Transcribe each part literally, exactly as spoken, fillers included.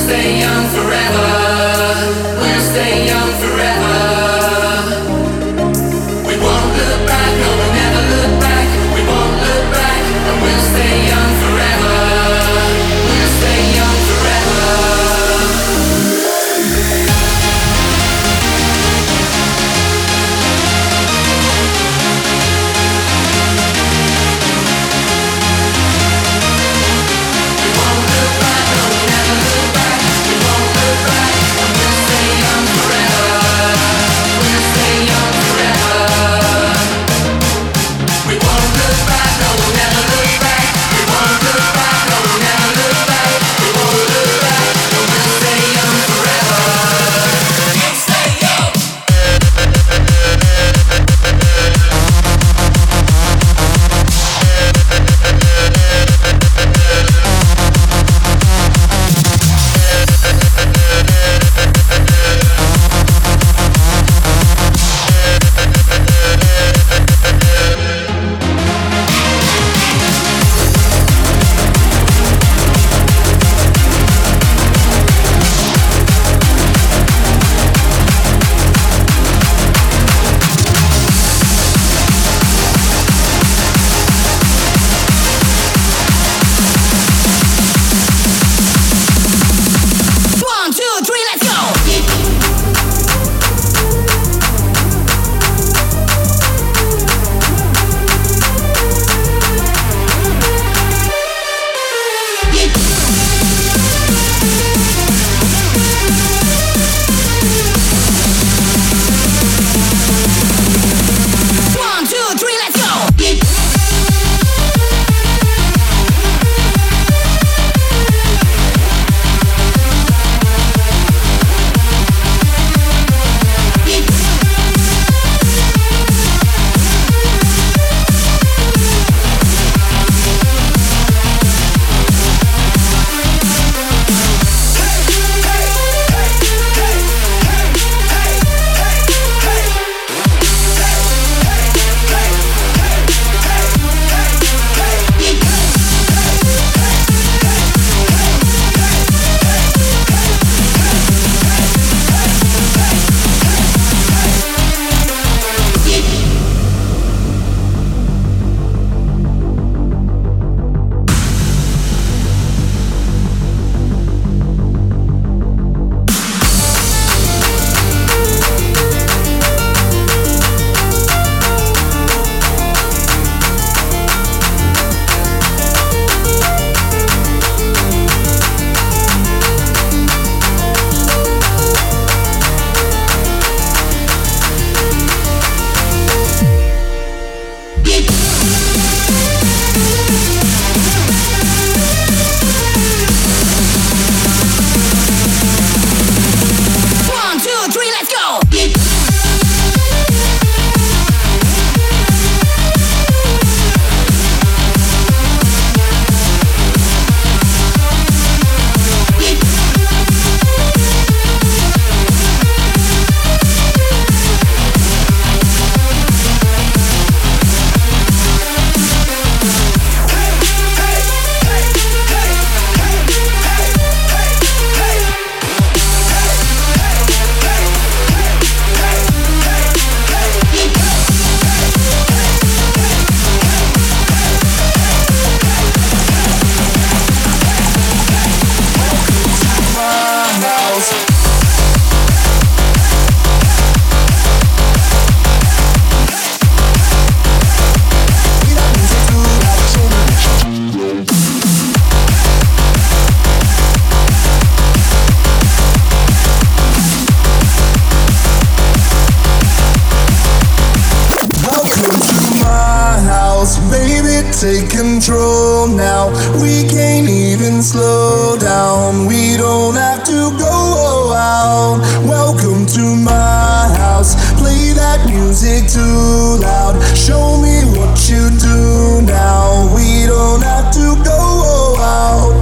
take control now. We can't even slow down. We don't have to go out. Welcome to my house. Play that music too loud. Show me what you do now. We don't have to go out.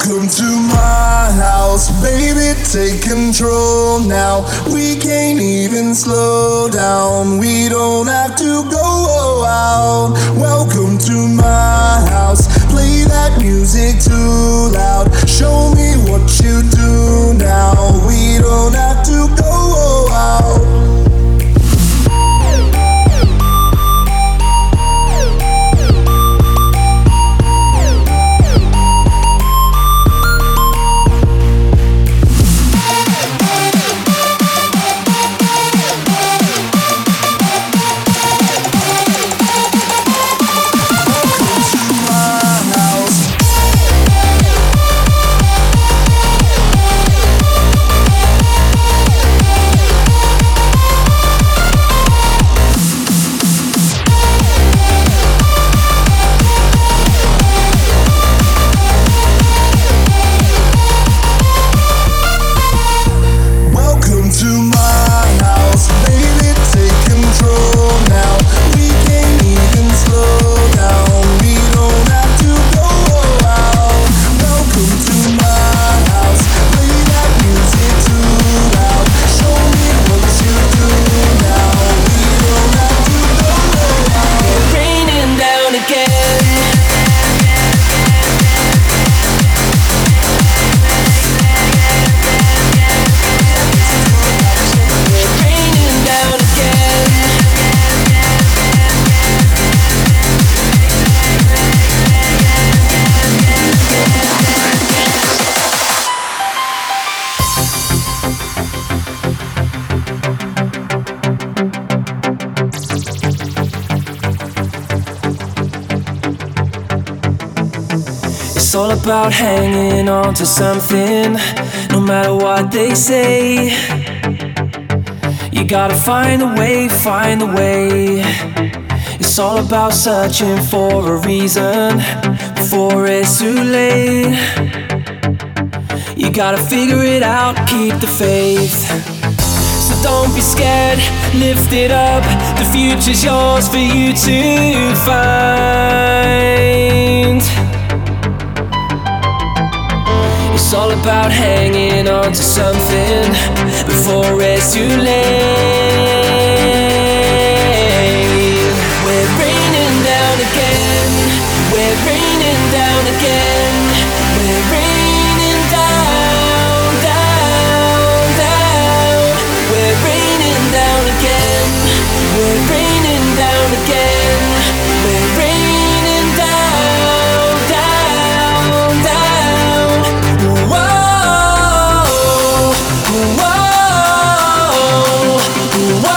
Welcome to my house, baby, take control now. We can't even slow down, we don't have to go out. Welcome to my house, play that music too loud. Show me what you do now, we don't have to go out. It's all about hanging on to something, no matter what they say. You gotta find a way, find a way. It's all about searching for a reason before it's too late. You gotta figure it out, keep the faith. So don't be scared, lift it up. The future's yours for you to find. It's all about hanging on to something before it's too late. We're raining down again, we're raining down again, we're raining down, down, down. We're raining down again, we're raining down again, we're raining down, down, down. Whoa, whoa, whoa.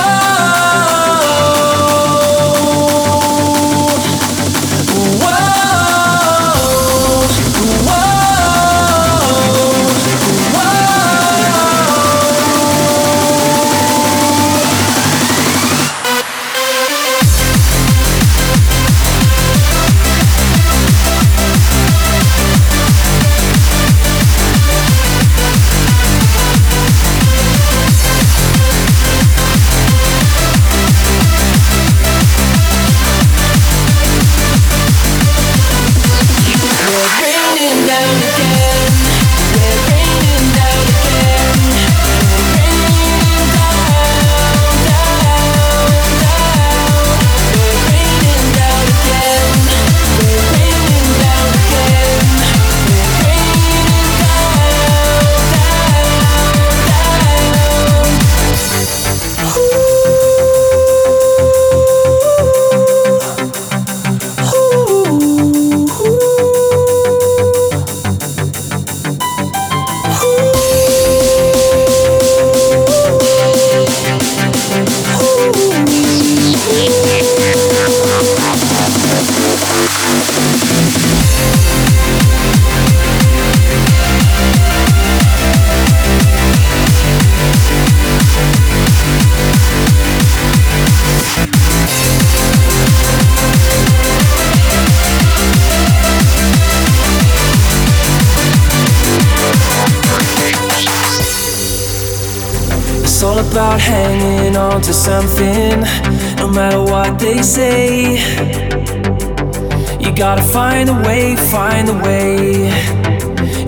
It's all about hanging on to something, no matter what they say. You gotta find a way, find a way.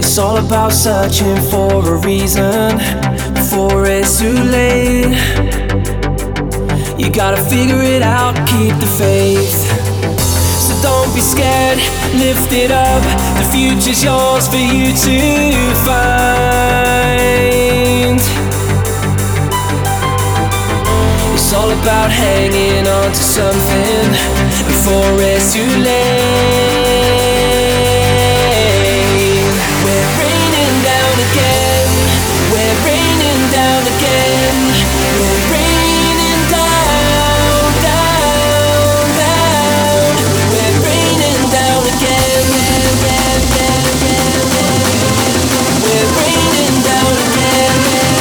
It's all about searching for a reason before it's too late. You gotta figure it out, keep the faith. So don't be scared, lift it up. The future's yours for you to find. It's all about hanging on to something before it's too late. We're raining down again. We're raining down again. We're raining down, down, down. We're raining down again. We're raining down again.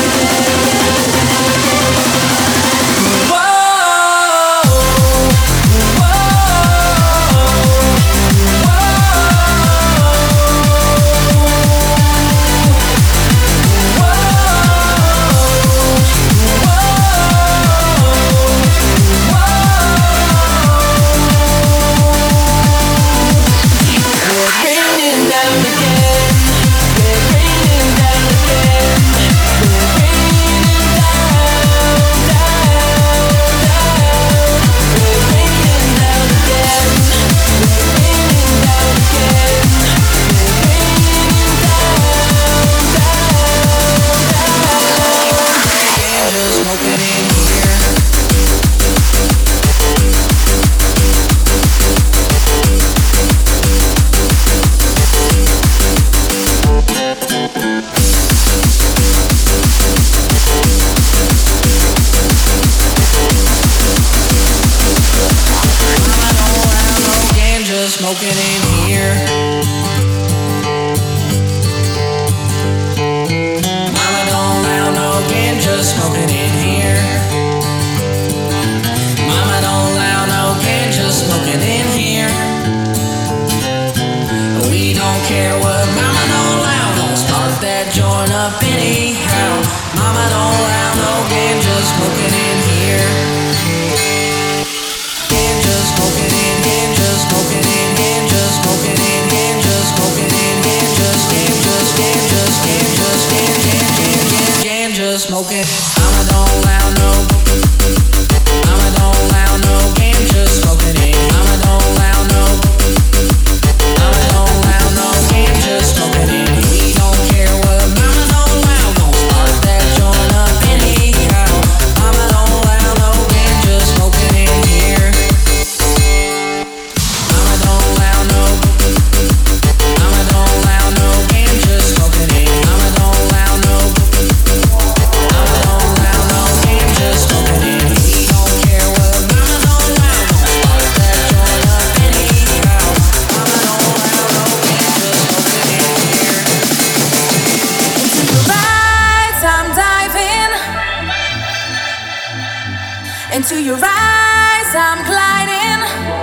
Into your eyes, I'm gliding.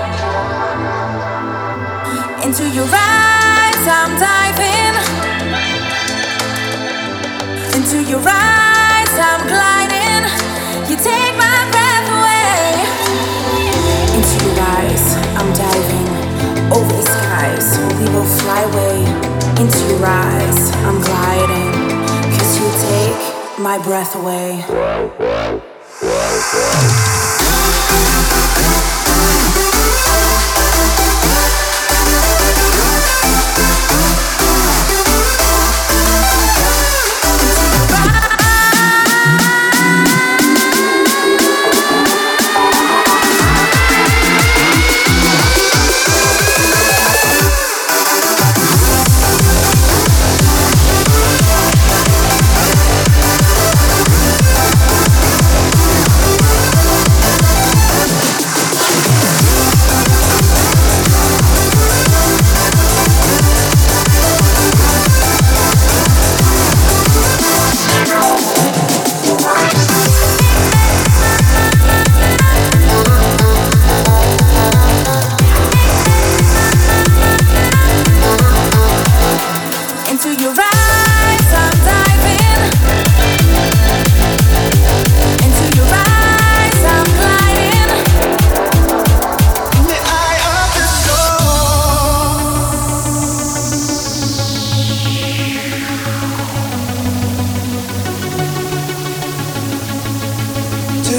Into your eyes, I'm diving. Into your eyes, I'm gliding. You take my breath away. Into your eyes, I'm diving. Over the skies, we will fly away. Into your eyes, I'm gliding. 'Cause you take my breath away.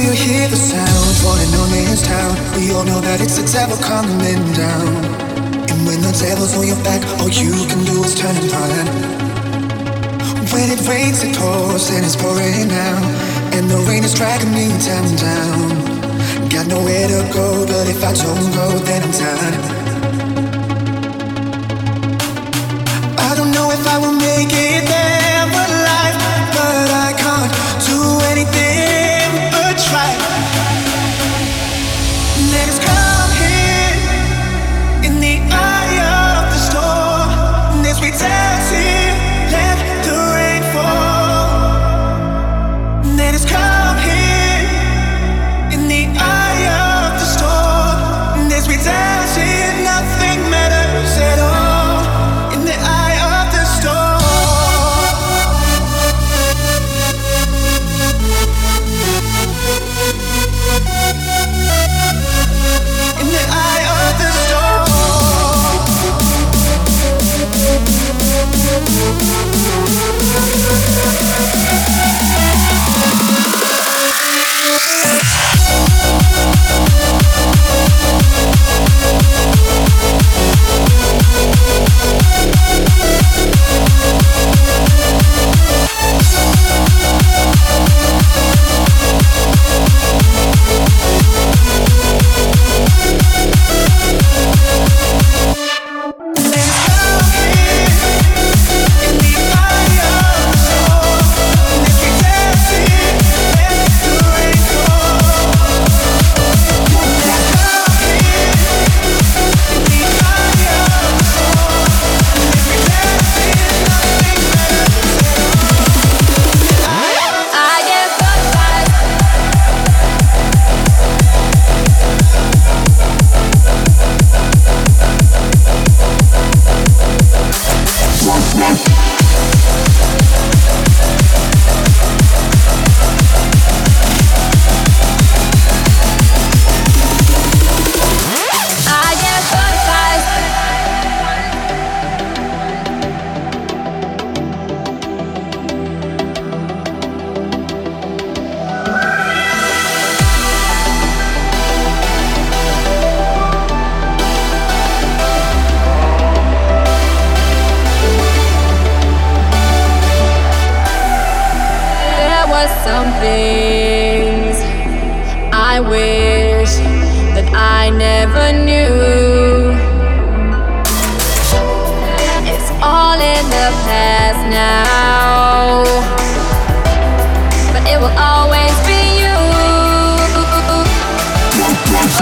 you hear the sound falling on this town? We all know that it's the devil coming down. And when the devil's on your back, all you can do is turn and run. When it rains, it pours and it's pouring down, and the rain is dragging me down, down. Got nowhere to go, but if I don't go, then I'm done. I don't know if I will make it there alive, but I can't do anything but try. Let us come here in the eye of the storm, and as we dance here, let the rain fall. Let us come here in the eye of the storm, and as we dance here, nothing matters at all. In the eye of the storm. In the eye of the storm. Some things I wish that I never knew. It's all in the past now, but it will always be you. Oh,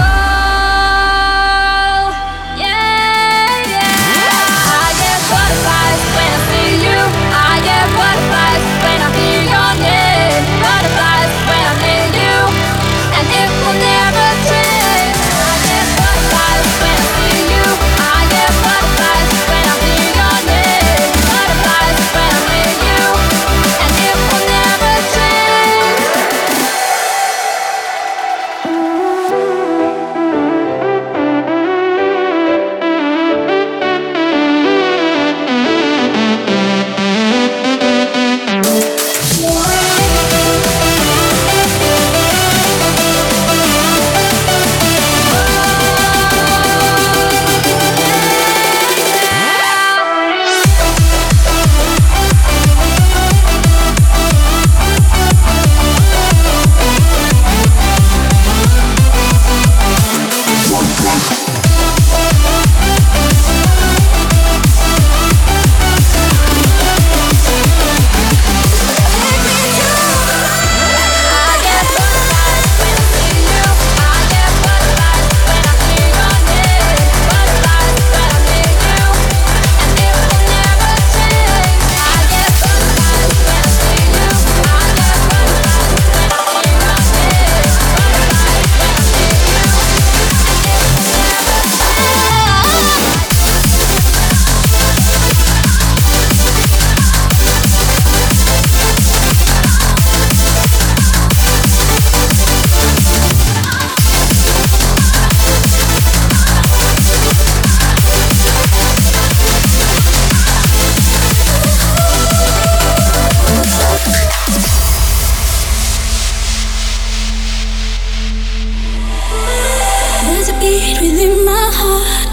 yeah, yeah. I get butterflies when I see you. I get butterflies when I hear your name. Butterflies when I'm near you, and it will never change. I get butterflies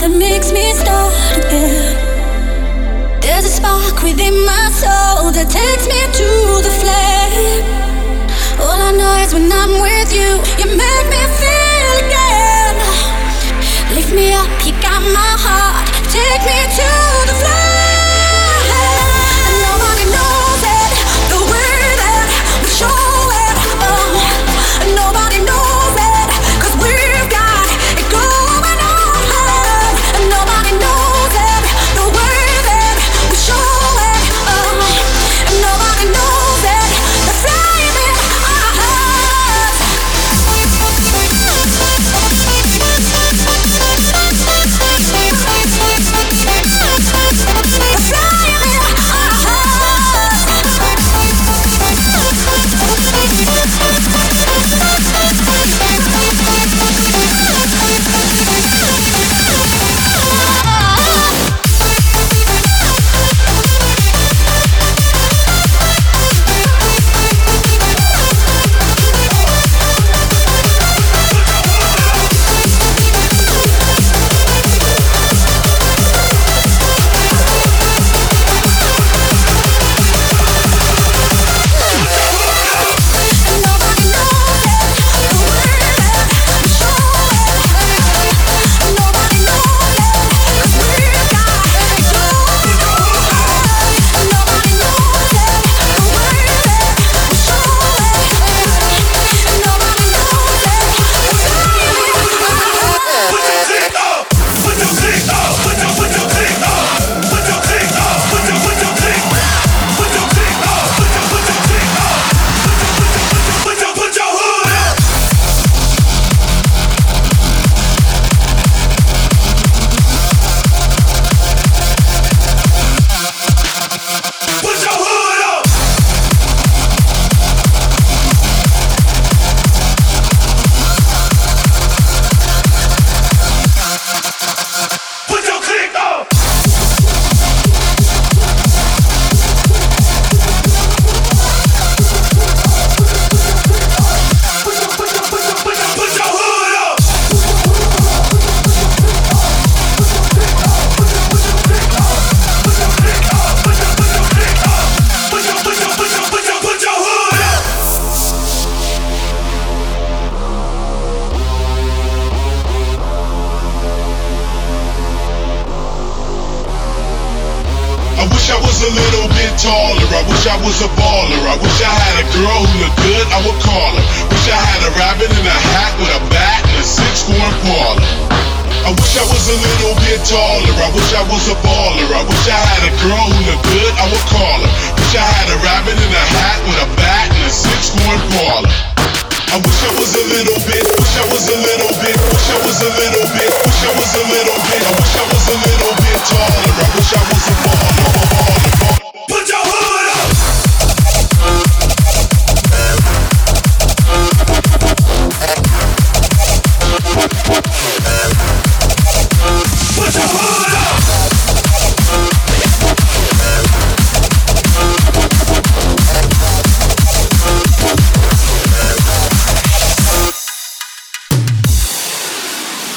that makes me start again. There's a spark within my soul that takes me to the flame. All I know is when I'm with you, you make me feel again. Lift me up, you got my heart. Take me to the flame. And nobody knows it the way that we show it. Oh, and nobody knows it 'cause we've got it going on. And nobody knows it the way that we show it. Oh, and nobody knows it, the flame in our hearts.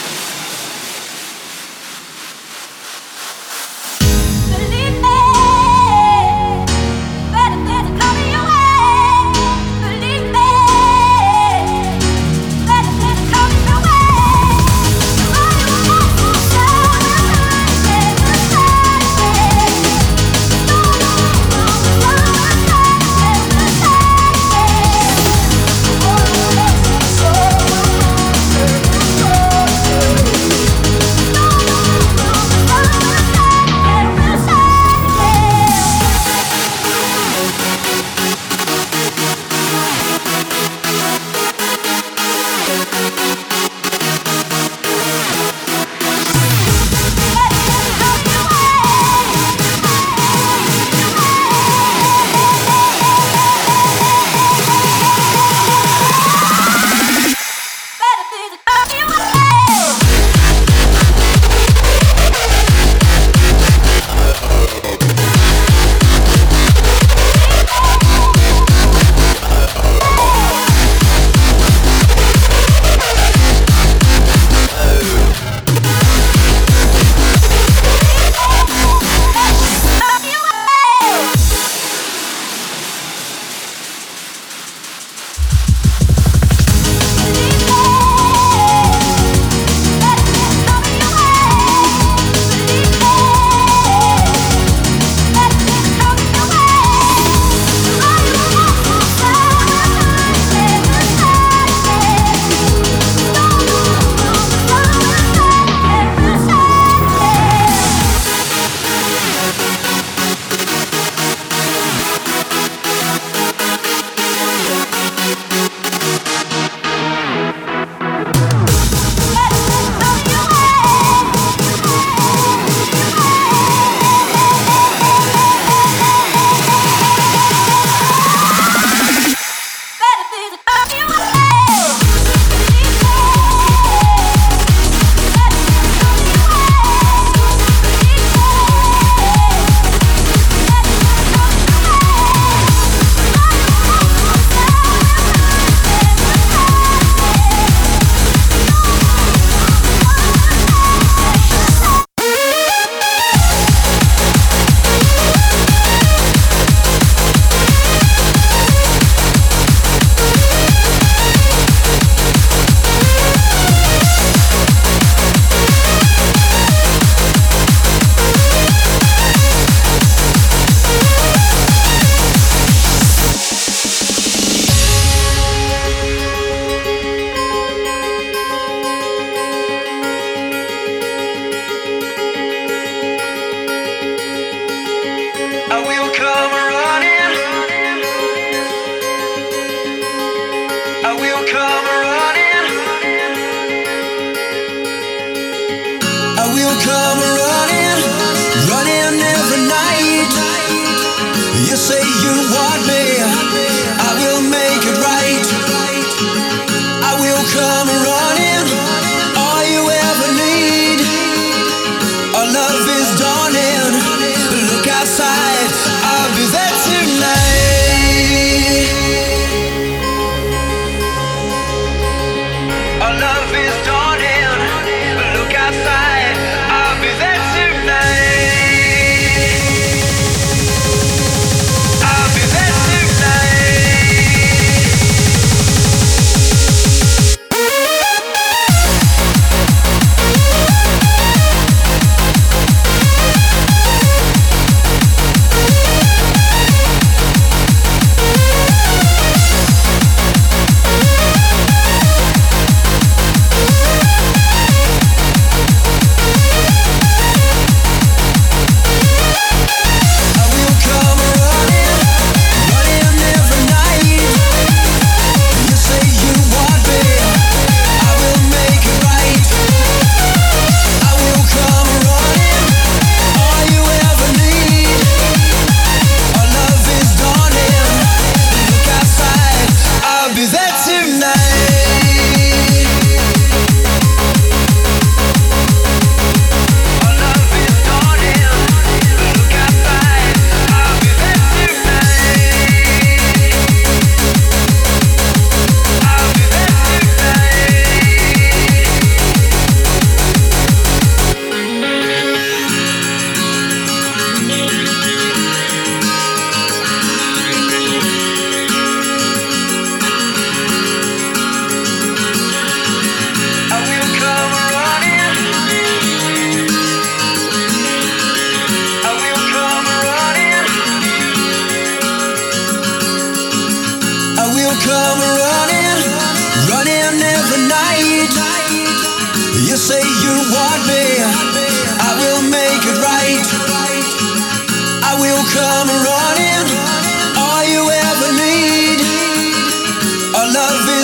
Believe me. will come running. I will come running, running every night. You say you want me, I will make it right. I will come running, all you ever need. Our love is dawning, look outside, I'll be there tonight. Our love is dawning, look outside, I'll be there tonight. I'll be there come running, running every night. You say you want me, I will make it right. I will come running, all you ever need. Our love